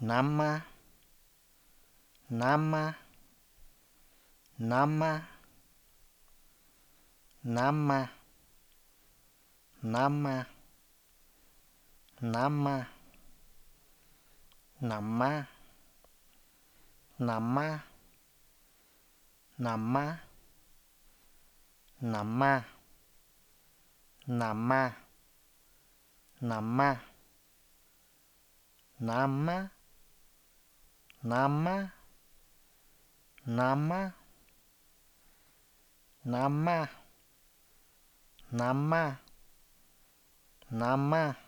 nama, nama, nama, nama, nama, nama, nama, nama, nama, nama, nama, nama, nama, nama, nama, nama, nama, nama,